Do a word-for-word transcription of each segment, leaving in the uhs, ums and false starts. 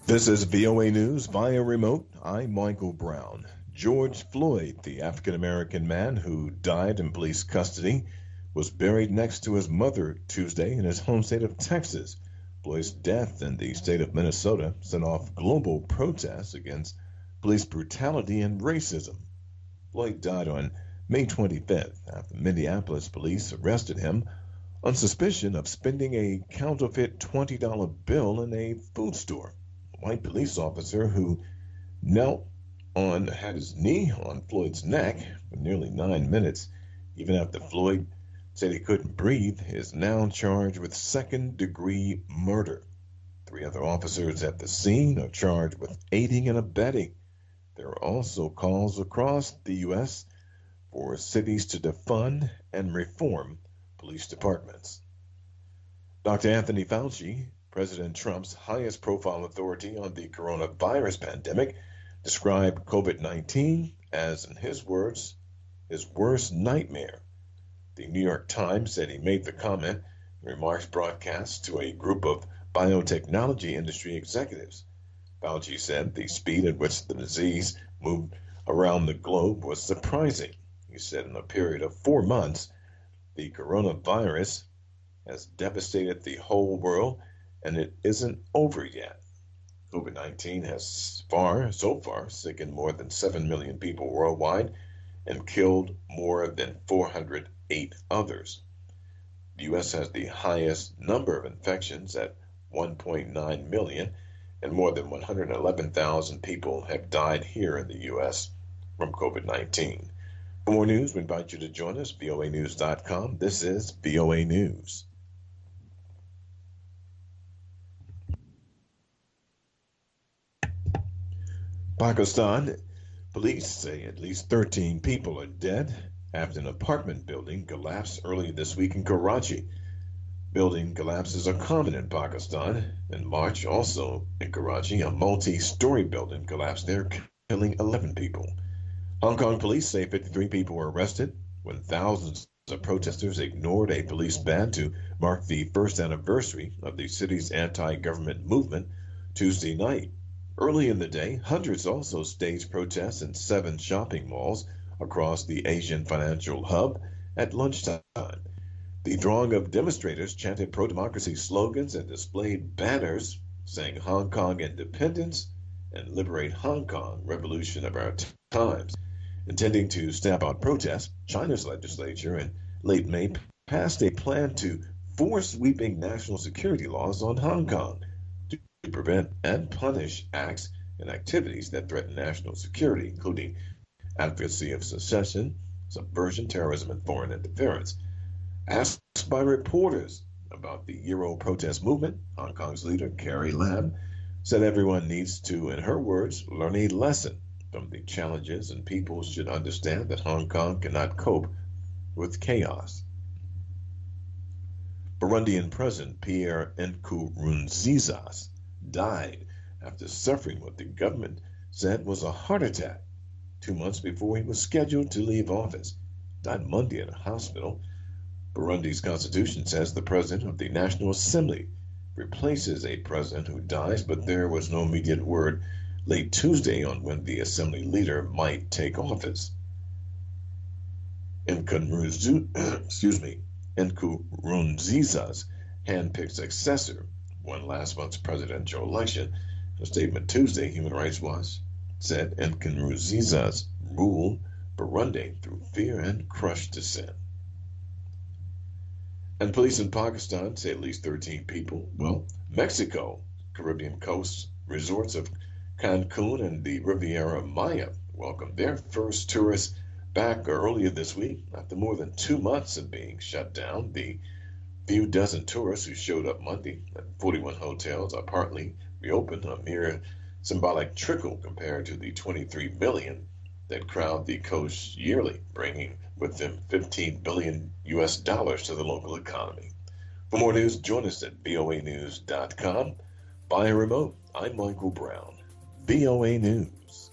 This is V O A News via remote. I'm Michael Brown. George Floyd, the African American man who died in police custody, was buried next to his mother Tuesday in his home state of Texas. Floyd's death in the state of Minnesota sent off global protests against police brutality and racism. Floyd died on May twenty-fifth after Minneapolis police arrested him on suspicion of spending a counterfeit twenty dollar bill in a food store. A white police officer who knelt on had his knee on Floyd's neck for nearly nine minutes, even after Floyd said he couldn't breathe, is now charged with second-degree murder. Three other officers at the scene are charged with aiding and abetting. There are also calls across the U S for cities to defund and reform police departments. Doctor Anthony Fauci, President Trump's highest-profile authority on the coronavirus pandemic, described COVID nineteen as, in his words, his worst nightmare. The New York Times said he made the comment in remarks broadcast to a group of biotechnology industry executives. Fauci said the speed at which the disease moved around the globe was surprising. He said in a period of four months, the coronavirus has devastated the whole world, and it isn't over yet. COVID nineteen has far, so far sickened more than seven million people worldwide and killed more than four hundred eight others. The U S has the highest number of infections at one point nine million, and more than one hundred eleven thousand people have died here in the U S from COVID nineteen. For more news, we invite you to join us, V O A news dot com. This is V O A News. Pakistan police say at least thirteen people are dead after an apartment building collapsed early this week in Karachi. Building collapses are common in Pakistan. In March, also in Karachi, a multi-story building collapsed there, killing eleven people. Hong Kong police say fifty-three people were arrested when thousands of protesters ignored a police ban to mark the first anniversary of the city's anti-government movement Tuesday night. Early in the day, hundreds also staged protests in seven shopping malls across the Asian financial hub at lunchtime. The throng of demonstrators chanted pro-democracy slogans and displayed banners saying Hong Kong independence and liberate Hong Kong, revolution of our times. Intending to stamp out protests, China's legislature in late May passed a plan to force sweeping national security laws on Hong Kong to prevent and punish acts and activities that threaten national security, including advocacy of secession, subversion, terrorism, and foreign interference. Asked by reporters about the Euro protest movement, Hong Kong's leader, Carrie Lam, said everyone needs to, in her words, learn a lesson from the challenges, and people should understand that Hong Kong cannot cope with chaos. Burundian President Pierre Nkurunziza died after suffering what the government said was a heart attack two months before he was scheduled to leave office. Died Monday at a hospital. Burundi's constitution says the president of the National Assembly replaces a president who dies, but there was no immediate word late Tuesday on when the assembly leader might take office. Nkurunziza, excuse me, Nkurunziza's hand-picked successor won last month's presidential election. In a statement Tuesday, Human Rights Watch said Nkurunziza's ruled Burundi through fear and crushed dissent. And police in Pakistan say at least thirteen people, well, Mexico, Caribbean coast resorts of Cancun and the Riviera Maya welcomed their first tourists back earlier this week after more than two months of being shut down. The few dozen tourists who showed up Monday at forty-one hotels are partly reopened, a mere symbolic trickle compared to the twenty-three million that crowd the coast yearly, bringing with them fifteen billion U S dollars to the local economy. For more news, join us at V O A news dot com. By a remote, I'm Michael Brown, V O A News.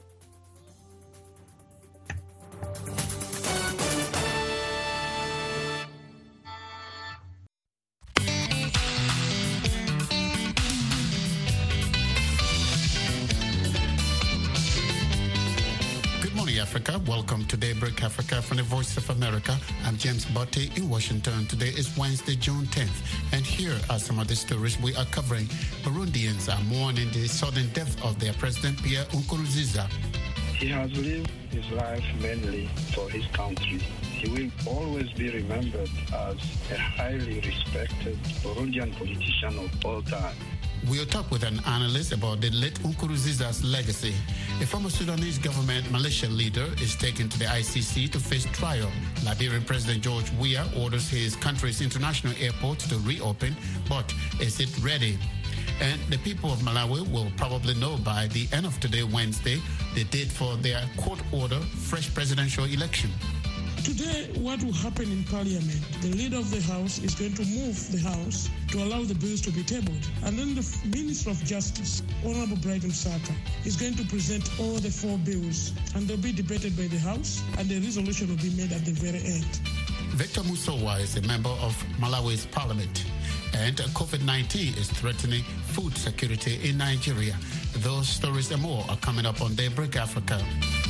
Africa. Welcome to Daybreak Africa from the Voice of America. I'm James Botte in Washington. Today is Wednesday, June tenth. And here are some of the stories we are covering. Burundians are mourning the sudden death of their president, Pierre Nkurunziza. He has lived his life mainly for his country. He will always be remembered as a highly respected Burundian politician of all time. We'll talk with an analyst about the late Nkurunziza's legacy. A former Sudanese government militia leader is taken to the I C C to face trial. Liberian President George Weah orders his country's international airport to reopen, but is it ready? And the people of Malawi will probably know by the end of today, Wednesday, the date for their court-order fresh presidential election. Today, what will happen in Parliament? The leader of the House is going to move the House to allow the bills to be tabled. And then the Minister of Justice, Honorable Brighton Saka, is going to present all the four bills. And they'll be debated by the House, and the resolution will be made at the very end. Victor Musowa is a member of Malawi's parliament. And COVID nineteen is threatening food security in Nigeria. Those stories and more are coming up on Daybreak Africa.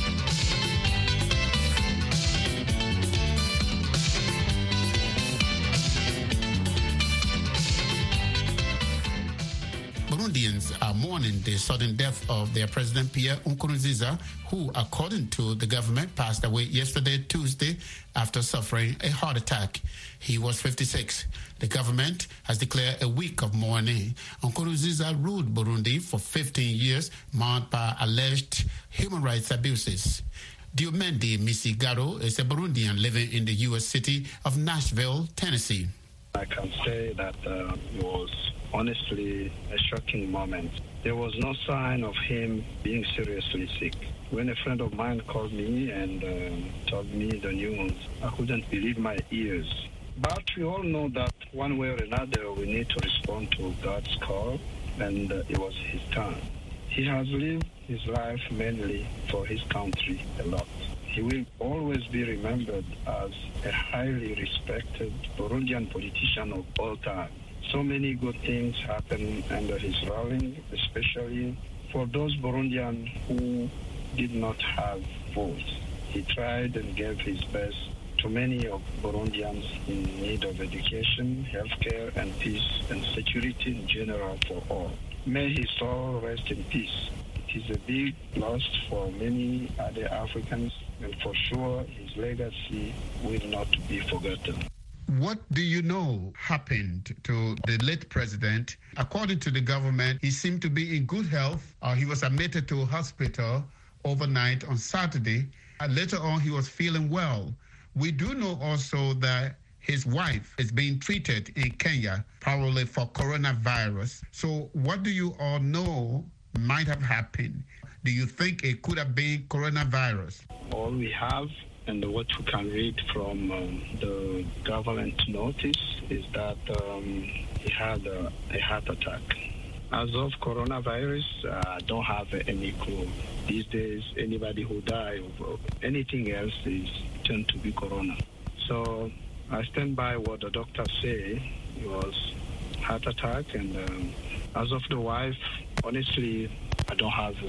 Burundians are mourning the sudden death of their president, Pierre Nkurunziza, who, according to the government, passed away yesterday, Tuesday, after suffering a heart attack. He was fifty-six. The government has declared a week of mourning. Nkurunziza ruled Burundi for fifteen years, marked by alleged human rights abuses. Diomede Misigaro is a Burundian living in the U S city of Nashville, Tennessee. I can say that uh, it was honestly a shocking moment. There was no sign of him being seriously sick. When a friend of mine called me and uh, told me the news, I couldn't believe my ears. But we all know that one way or another we need to respond to God's call, and uh, it was his turn. He has lived his life mainly for his country a lot. He will always be remembered as a highly respected Burundian politician of all time. So many good things happened under his ruling, especially for those Burundians who did not have votes. He tried and gave his best to many of Burundians in need of education, healthcare, and peace and security in general for all. May his soul rest in peace. It is a big loss for many other Africans, and for sure his legacy will not be forgotten. What do you know happened to the late president? According to the government, he seemed to be in good health. Uh, he was admitted to a hospital overnight on Saturday. And later on, he was feeling well. We do know also that his wife is being treated in Kenya, probably for coronavirus. So what do you all know might have happened? Do you think it could have been coronavirus? All we have and what we can read from um, the government notice is that um, he had a, a heart attack. As of coronavirus, uh, I don't have any clue. These days, anybody who dies of anything else is tend to be corona. So I stand by what the doctors say. It was heart attack, and um, as of the wife, honestly, I don't have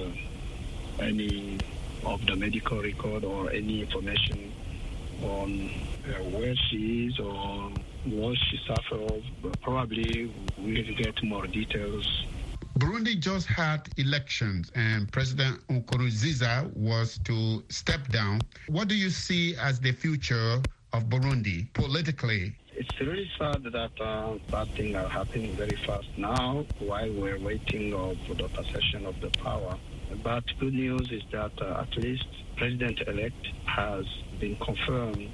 uh, any of the medical record or any information on uh, where she is or what she suffered. But probably we'll get more details. Burundi just had elections and President Nkurunziza was to step down. What do you see as the future of Burundi politically? It's really sad that uh, bad things are happening very fast now while we're waiting of the possession of the power. But good news is that uh, at least President-elect has been confirmed.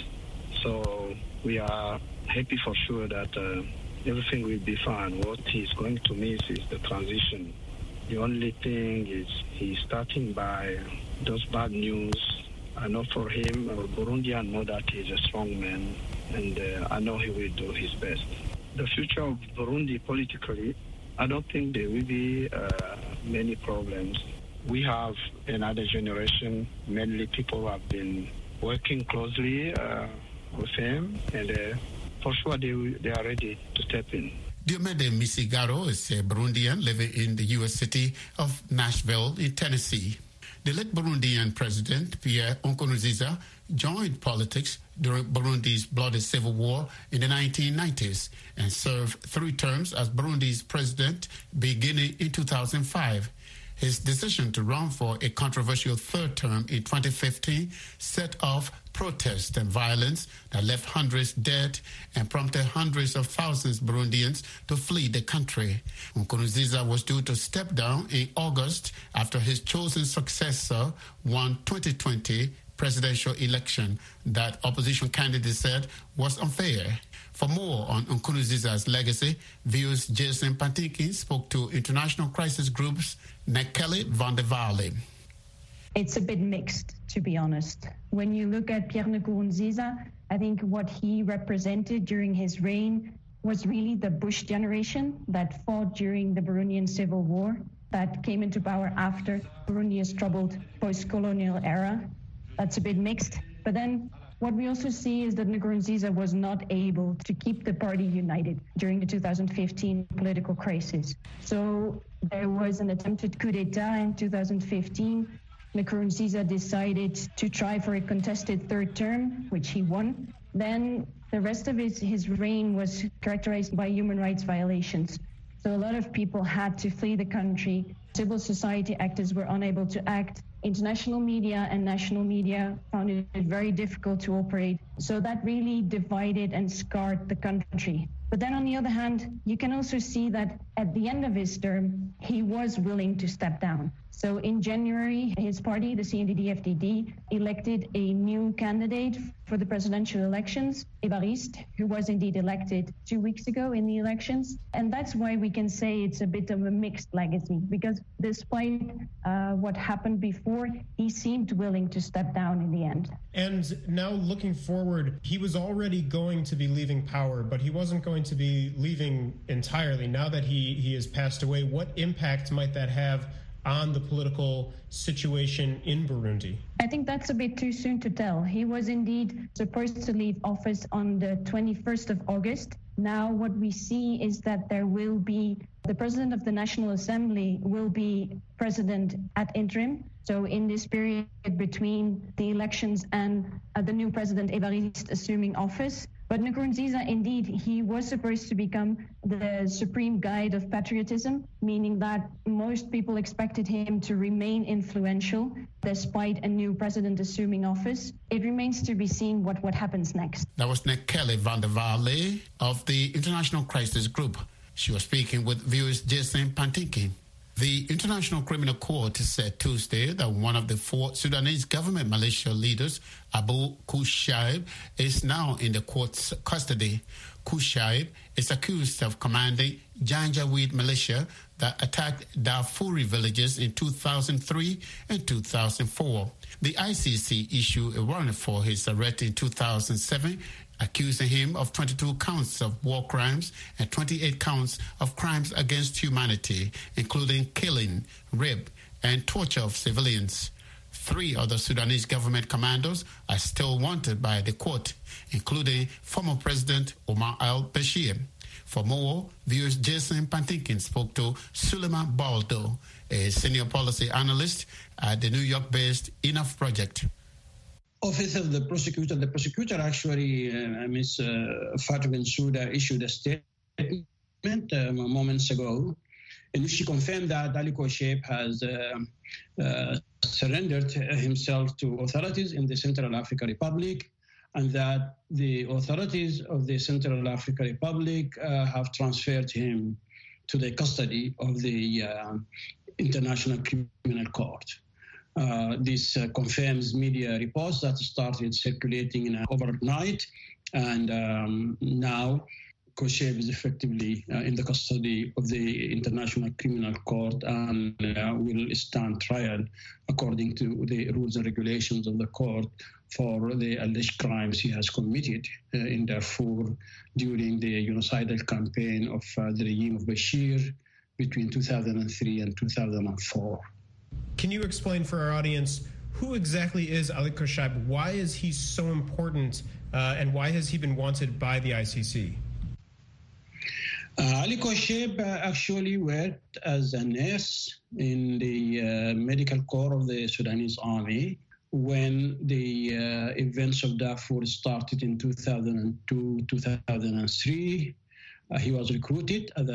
So we are happy for sure that uh, everything will be fine. What he's going to miss is the transition. The only thing is he's starting by those bad news. I know for him, uh, Burundi, I know that he's a strong man, and uh, I know he will do his best. The future of Burundi politically, I don't think there will be uh, many problems. We have another generation, mainly people who have been working closely uh, with him, and uh, for sure they, they are ready to step in. Diomede Misigaro is a Burundian living in the U S city of Nashville in Tennessee. The late Burundian president, Pierre Nkurunziza, joined politics during Burundi's bloody civil war in the nineteen nineties and served three terms as Burundi's president beginning in two thousand five. His decision to run for a controversial third term in twenty fifteen set off protests and violence that left hundreds dead and prompted hundreds of thousands of Burundians to flee the country. Nkurunziza was due to step down in August after his chosen successor won twenty twenty presidential election that opposition candidates said was unfair. For more on Nkurunziza's legacy, V O's Jason Pantinkin spoke to International Crisis Group's Nekele van der Walle. It's a bit mixed, to be honest. When you look at Pierre Nkurunziza, I think what he represented during his reign was really the Bush generation that fought during the Burundian Civil War, that came into power after Burundi's troubled post-colonial era. That's a bit mixed. But then what we also see is that Nkurunziza was not able to keep the party united during the two thousand fifteen political crisis. So there was an attempted coup d'etat in two thousand fifteen. Nkurunziza decided to try for a contested third term, which he won. Then the rest of his, his reign was characterized by human rights violations. So a lot of people had to flee the country. Civil society actors were unable to act. International media and national media found it very difficult to operate. So that really divided and scarred the country. But then on the other hand, you can also see that at the end of his term, he was willing to step down. So in January, his party, the C N D D F D D, elected a new candidate for the presidential elections, Évariste, who was indeed elected two weeks ago in the elections. And that's why we can say it's a bit of a mixed legacy, because despite uh, what happened before, he seemed willing to step down in the end. And now looking forward, he was already going to be leaving power, but he wasn't going to be leaving entirely. Now that he, he has passed away, what impact might that have on the political situation in Burundi? I think that's a bit too soon to tell. He was indeed supposed to leave office on the twenty-first of August. Now what we see is that there will be, the president of the National Assembly will be president at interim. So in this period between the elections and uh, the new president Évariste assuming office. But Nkurunziza, indeed, he was supposed to become the supreme guide of patriotism, meaning that most people expected him to remain influential despite a new president assuming office. It remains to be seen what, what happens next. That was Nekele van der Walle of the International Crisis Group. She was speaking with V O's Jason Pantinkin. The International Criminal Court said Tuesday that one of the four Sudanese government militia leaders, Abu Kushaib, is now in the court's custody. Kushaib is accused of commanding Janjaweed militia that attacked Darfuri villages in two thousand three and two thousand four. The I C C issued a warrant for his arrest in two thousand seven, accusing him of twenty-two counts of war crimes and twenty-eight counts of crimes against humanity, including killing, rape, and torture of civilians. Three other Sudanese government commandos are still wanted by the court, including former President Omar al-Bashir. For more, V O's Jason Pantinkin spoke to Suleiman Baldo, a senior policy analyst at the New York-based Enough Project. Office of the prosecutor. The prosecutor actually, uh, Miz Uh, Fatou Bensouda, issued a statement uh, moments ago in which she confirmed that Ali Kushaib has uh, uh, surrendered himself to authorities in the Central African Republic, and that the authorities of the Central African Republic uh, have transferred him to the custody of the uh, International Criminal Court. Uh, this uh, confirms media reports that started circulating in, uh, overnight, and um, now Kushaib is effectively uh, in the custody of the International Criminal Court and uh, will stand trial according to the rules and regulations of the court for the alleged crimes he has committed uh, in Darfur during the genocidal campaign of uh, the regime of Bashir between two thousand three and two thousand four. Can you explain for our audience who exactly is Ali Kushaib? Why is he so important, uh, and why has he been wanted by the I C C? Uh, Ali Kosheb uh, actually worked as a nurse in the uh, medical corps of the Sudanese army when the uh, events of Darfur started in two thousand two, two thousand three. Uh, he was recruited as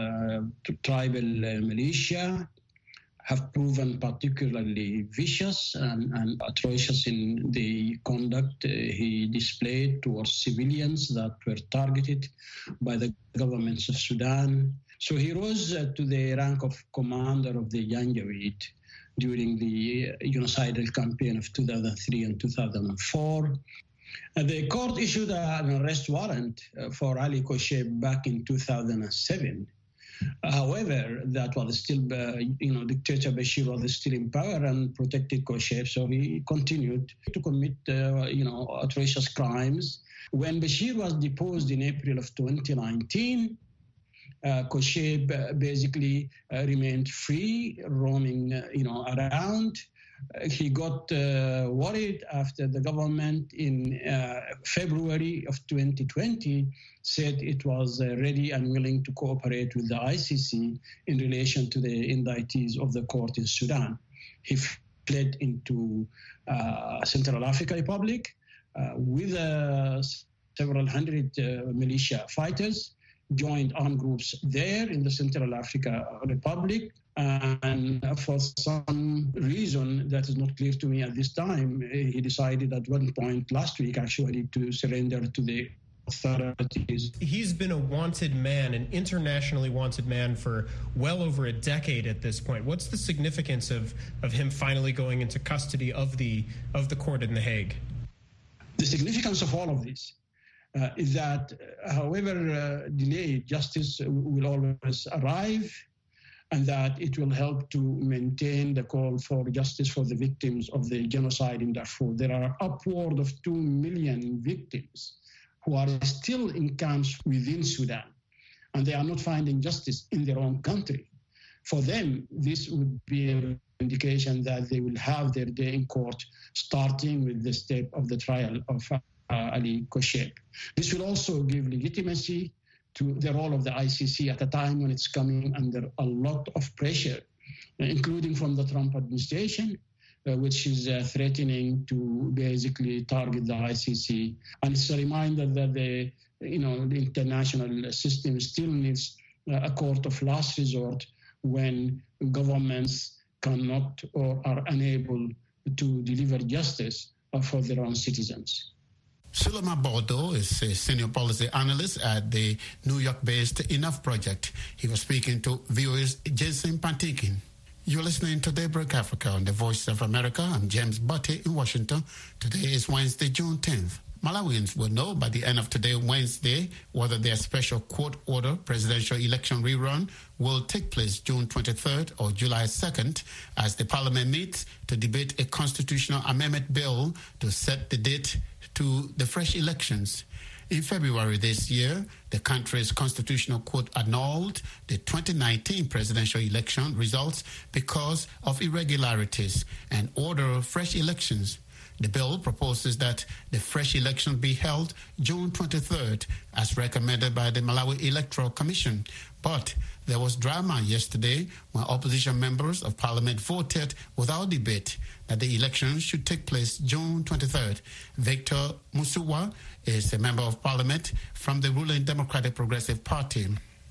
a uh, tribal uh, militia, have proven particularly vicious and, and atrocious in the conduct uh, he displayed towards civilians that were targeted by the governments of Sudan. So he rose uh, to the rank of commander of the Janjaweed during the uh, genocidal campaign of two thousand three and two thousand four. Uh, the court issued uh, an arrest warrant uh, for Ali Kosheb back in two thousand seven. However, that was still, uh, you know, dictator Bashir was still in power and protected Kosheb, so he continued to commit, uh, you know, atrocious crimes. When Bashir was deposed in April of twenty nineteen, uh, Kosheb uh, basically uh, remained free, roaming, uh, you know, around. Uh, he got uh, worried after the government in uh, February of twenty twenty said it was uh, ready and willing to cooperate with the I C C in relation to the indictees of the court in Sudan. He fled into uh, Central African Republic uh, with uh, several hundred uh, militia fighters, joined armed groups there in the Central African Republic. And for some reason that is not clear to me at this time, he decided at one point last week actually to surrender to the authorities. He's been a wanted man, an internationally wanted man for well over a decade at this point. What's the significance of, of him finally going into custody of the of the court in The Hague? The significance of all of this uh, is that uh, however uh, delayed, justice will always arrive, and that it will help to maintain the call for justice for the victims of the genocide in Darfur. There are upward of two million victims who are still in camps within Sudan, and they are not finding justice in their own country. For them, this would be an indication that they will have their day in court, starting with the step of the trial of uh, Ali Kosheb. This will also give legitimacy to the role of the I C C at a time when it's coming under a lot of pressure, including from the Trump administration, uh, which is uh, threatening to basically target the I C C. And it's a reminder that the, you know, the international system still needs uh, a court of last resort when governments cannot or are unable to deliver justice uh, for their own citizens. Suleiman Bordeaux is a senior policy analyst at the New York-based Enough Project. He was speaking to V O A's Jason Pantikin. You're listening to Daybreak Africa on the Voice of America. I'm James Butte in Washington. Today is Wednesday, June tenth. Malawians will know by the end of today, Wednesday, whether their special court order presidential election rerun will take place June twenty-third or July second as the parliament meets to debate a constitutional amendment bill to set the date to the fresh elections. In February this year, the country's constitutional court annulled the twenty nineteen presidential election results because of irregularities and ordered fresh elections. The bill proposes that the fresh election be held June twenty-third, as recommended by the Malawi Electoral Commission. But there was drama yesterday when opposition members of parliament voted without debate that the election should take place June twenty-third. Victor Musuwa is a member of parliament from the ruling Democratic Progressive Party.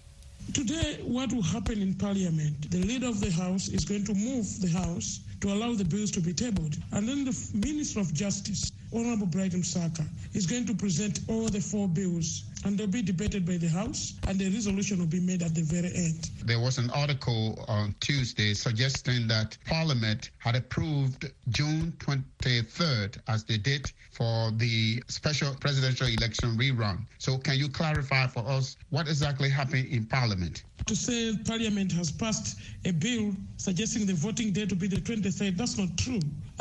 Today, what will happen in Parliament, the leader of the House is going to move the House to allow the bills to be tabled. And then the Minister of Justice, Honorable Brighton Saka, is going to present all the four bills, and they'll be debated by the House, and the resolution will be made at the very end. There was an article on Tuesday suggesting that Parliament had approved June twenty-third as the date for the special presidential election rerun. So can you clarify for us what exactly happened in Parliament? To say Parliament has passed a bill suggesting the voting date to be the twenty-third, that's not true.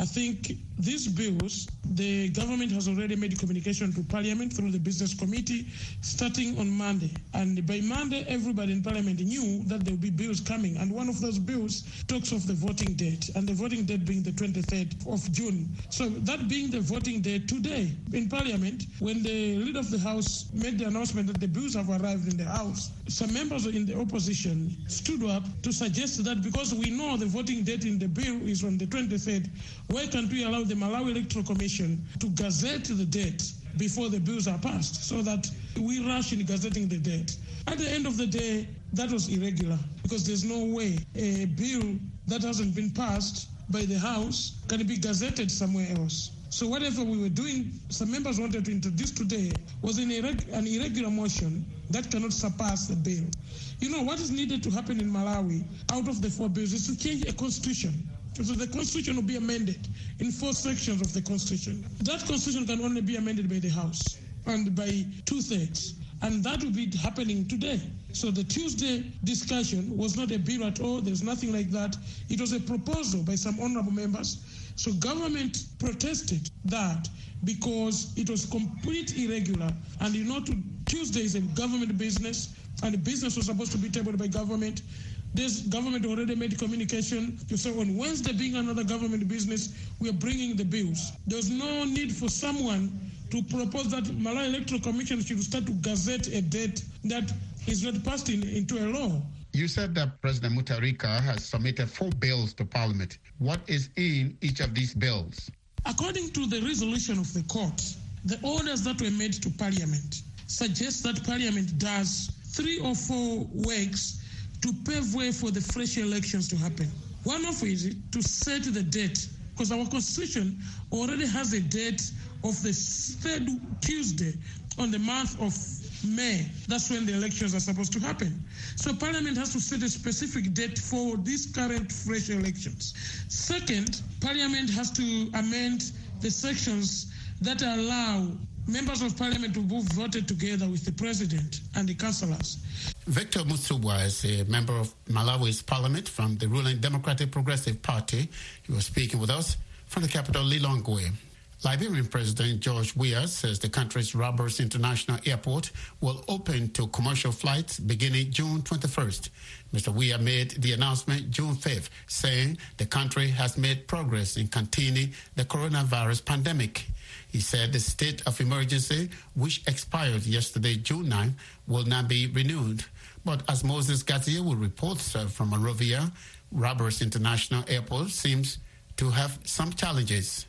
I think these bills, the government has already made communication to Parliament through the Business Committee starting on Monday. And by Monday, everybody in Parliament knew that there will be bills coming. And one of those bills talks of the voting date, and the voting date being the twenty-third of June. So that being the voting date today in Parliament, when the leader of the House made the announcement that the bills have arrived in the House, some members in the opposition stood up to suggest that because we know the voting date in the bill is on the twenty-third, why can't we allow the Malawi Electoral Commission to gazette the date before the bills are passed so that we rush in gazetting the date? At the end of the day, that was irregular because there's no way a bill that hasn't been passed by the House can be gazetted somewhere else. So whatever we were doing, some members wanted to introduce today was an, irreg- an irregular motion that cannot surpass the bill. You know, what is needed to happen in Malawi out of the four bills is to change a constitution. So the constitution will be amended in four sections of the constitution. That constitution can only be amended by the House and by two-thirds. And that will be happening today. So the Tuesday discussion was not a bill at all. There's nothing like that. It was a proposal by some honorable members. So government protested that because it was completely irregular. And you know, to, Tuesday is a government business, and the business was supposed to be tabled by government. This government already made communication to say on Wednesday, being another government business, we are bringing the bills. There's no need for someone to propose that Malawi Electoral Commission should start to gazette a date that is not passed in, into a law. You said that President Mutharika has submitted four bills to Parliament. What is in each of these bills? According to the resolution of the court, the orders that were made to Parliament suggest that Parliament does three or four works to pave way for the fresh elections to happen. One of it is to set the date, because our constitution already has a date of the third Tuesday on the month of May. That's when the elections are supposed to happen. So Parliament has to set a specific date for these current fresh elections. Second, Parliament has to amend the sections that allow members of Parliament to move voted together with the President and the councillors. Victor Mutsubwa is a member of Malawi's Parliament from the ruling Democratic Progressive Party. He was speaking with us from the capital, Lilongwe. Liberian President George Weah says the country's Roberts International Airport will open to commercial flights beginning June twenty-first. Mister Weah made the announcement June fifth, saying the country has made progress in containing the coronavirus pandemic. He said the state of emergency, which expired yesterday, June ninth, will not be renewed. But as Moses Gazia will report from Monrovia, Roberts International Airport seems to have some challenges.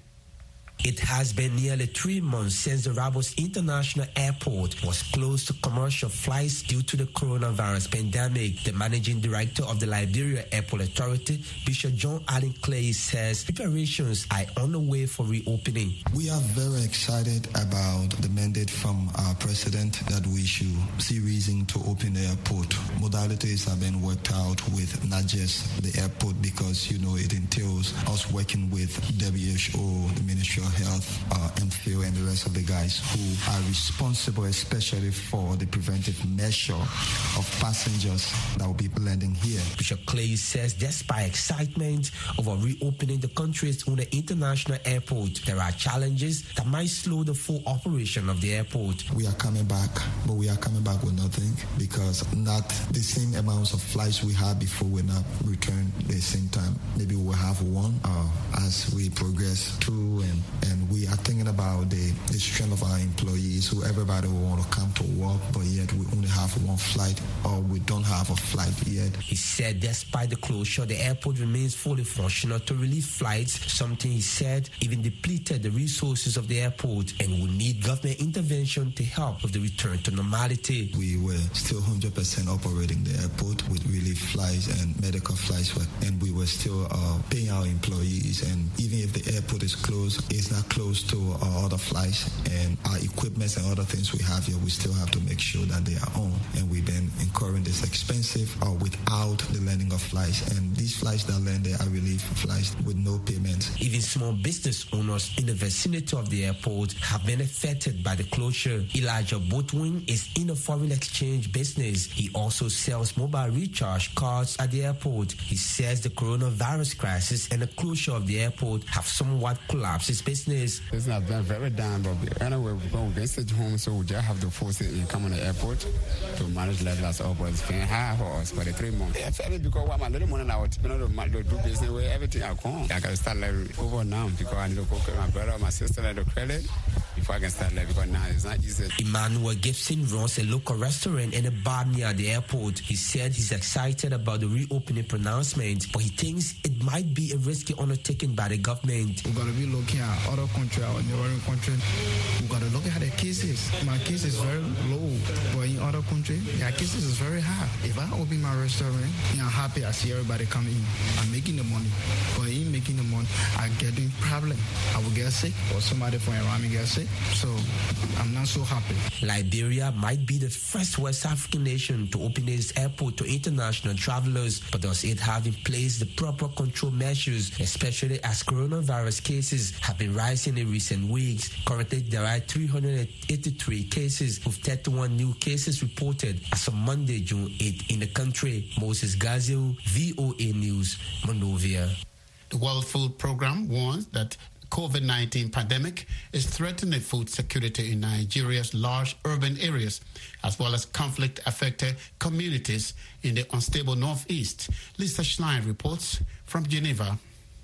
It has been nearly three months since the Roberts International Airport was closed to commercial flights due to the coronavirus pandemic. The managing director of the Liberia Airport Authority, Bishop John Allen Clay, says preparations are on the way for reopening. We are very excited about the mandate from our president that we should see reason to open the airport. Modalities have been worked out with not just the airport because, you know, it entails us working with W H O, the Ministry of Health, uh, M P H O, and the rest of the guys who are responsible especially for the preventive measure of passengers that will be landing here. Bishop Clay says despite excitement over reopening the country's own international airport, there are challenges that might slow the full operation of the airport. We are coming back, but we are coming back with nothing because not the same amounts of flights we had before will not return at the same time. Maybe we'll have one uh, as we progress through and And we are thinking about the, the strength of our employees, who everybody will want to come to work, but yet we only have one flight or we don't have a flight yet. He said despite the closure, the airport remains fully functional to relieve flights, something he said even depleted the resources of the airport and will need government intervention to help with the return to normality. We were still one hundred percent operating the airport with relief flights and medical flights, and we were still uh, paying our employees. And even if the airport is closed, it's are close to our other flights, and our equipment and other things we have here, we still have to make sure that they are on. And we've been incurring this expensive uh, without the landing of flights. And these flights that land there are relief flights with no payment. Even small business owners in the vicinity of the airport have been affected by the closure. Elijah Boatwing is in the foreign exchange business. He also sells mobile recharge cards at the airport. He says the coronavirus crisis and the closure of the airport have somewhat collapsed his business. It's not been very down, but anyway, we're going to stay home, so we just have to force it and come on the airport to manage levels up. But it's been high for us for the three months. I felt it because I'm a little money now, you know, to do business where everything I come. I got to start like over now because I need to cook my brother, my sister, and the credit before I can start like because now it's not easy. Emmanuel Gibson runs a local restaurant and a bar near the airport. He said he's excited about the reopening pronouncement, but he thinks it might be a risky undertaking by the government. We've got to be looking at other countries, our neighboring countries. We've got to look at the cases. My case is very low, but in other countries, their cases is very high. If I open my restaurant, I'm happy I see everybody come in. I'm making the money, but in making the money, I get in problem. I will get sick, or somebody from around me get sick. So I'm not so happy. Liberia might be the first West African nation to open its airport to international travelers, but does it have in place the proper control measures, especially as coronavirus cases have been rising in recent weeks? Currently, there are three hundred eighty-three cases, with thirty-one new cases reported as of Monday, June eighth in the country. Moses Gazio, V O A News, Monrovia. The World Food Programme warns that COVID nineteen pandemic is threatening food security in Nigeria's large urban areas, as well as conflict-affected communities in the unstable northeast. Lisa Schlein reports from Geneva.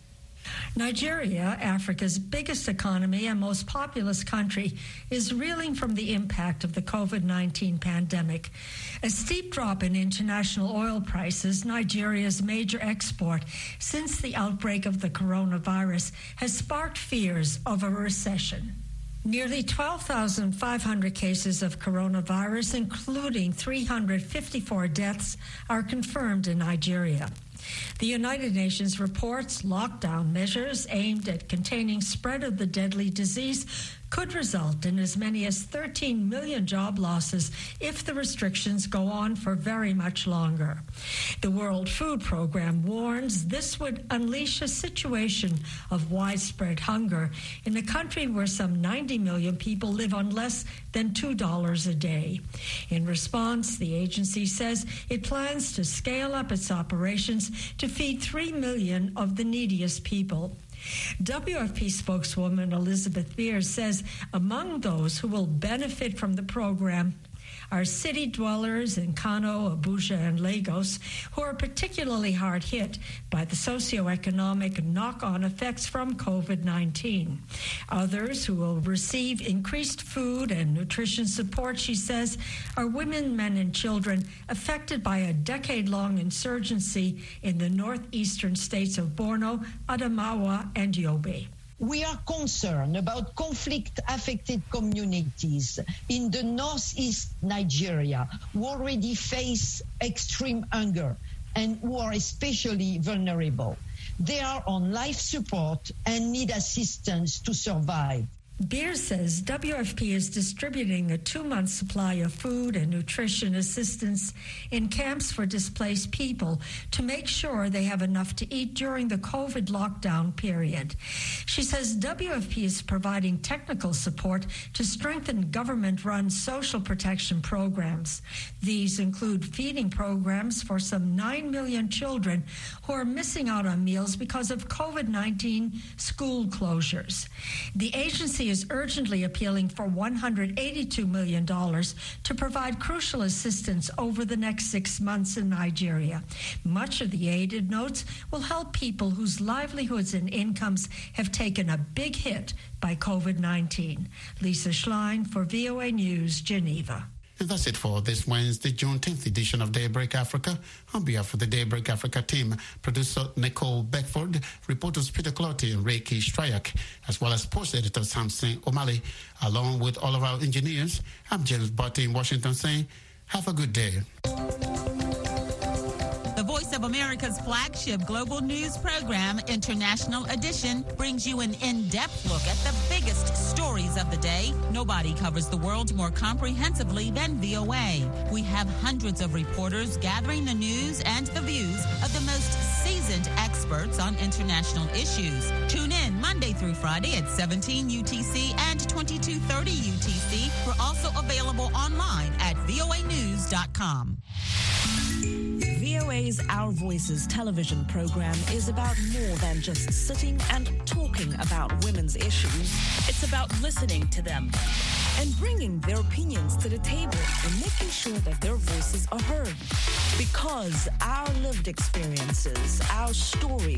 Nigeria, Africa's biggest economy and most populous country, is reeling from the impact of the COVID nineteen pandemic. A steep drop in international oil prices, Nigeria's major export since the outbreak of the coronavirus, has sparked fears of a recession. Nearly twelve thousand five hundred cases of coronavirus, including three hundred fifty-four deaths, are confirmed in Nigeria. The United Nations reports lockdown measures aimed at containing spread of the deadly disease could result in as many as thirteen million job losses if the restrictions go on for very much longer. The World Food Programme warns this would unleash a situation of widespread hunger in a country where some ninety million people live on less than two dollars a day. In response, the agency says it plans to scale up its operations to feed three million of the neediest people. W F P spokeswoman Elizabeth Beers says among those who will benefit from the program are city dwellers in Kano, Abuja, and Lagos, who are particularly hard hit by the socioeconomic knock-on effects from COVID nineteen. Others who will receive increased food and nutrition support, she says, are women, men, and children affected by a decade-long insurgency in the northeastern states of Borno, Adamawa, and Yobe. We are concerned about conflict-affected communities in the northeast Nigeria who already face extreme hunger and who are especially vulnerable. They are on life support and need assistance to survive. Beer says W F P is distributing a two-month supply of food and nutrition assistance in camps for displaced people to make sure they have enough to eat during the COVID lockdown period. She says W F P is providing technical support to strengthen government-run social protection programs. These include feeding programs for some nine million children who are missing out on meals because of COVID nineteen school closures. The agency is urgently appealing for one hundred eighty-two million dollars to provide crucial assistance over the next six months in Nigeria. Much of the aid, it notes, will help people whose livelihoods and incomes have taken a big hit by COVID nineteen. Lisa Schlein for V O A News, Geneva. And that's it for this Wednesday, June tenth edition of Daybreak Africa. On behalf of the Daybreak Africa team, producer Nicole Beckford, reporters Peter Clotty and Reiki Stryak, as well as sports editor Samson O'Malley, along with all of our engineers, I'm James Barty in Washington saying, have a good day. The Voice of America's flagship global news program, International Edition, brings you an in-depth look at the biggest stories of the day. Nobody covers the world more comprehensively than V O A. We have hundreds of reporters gathering the news and the views of the most seasoned experts on international issues. Tune in Monday through Friday at seventeen U T C and twenty-two thirty U T C. We're also available online at V O A news dot com. V O A's Our Voices television program is about more than just sitting and talking about women's issues. It's about listening to them and bringing their opinions to the table and making sure that their voices are heard. Because our lived experiences, our stories,